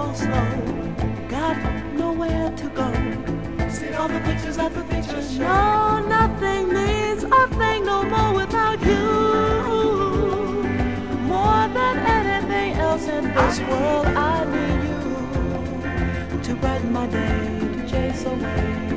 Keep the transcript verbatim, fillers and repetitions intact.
all slow. Got nowhere to go. See all the pictures that the pictures show. No, nothing means a thing no more without you. More than anything else in this world, I need you to brighten my day, to chase away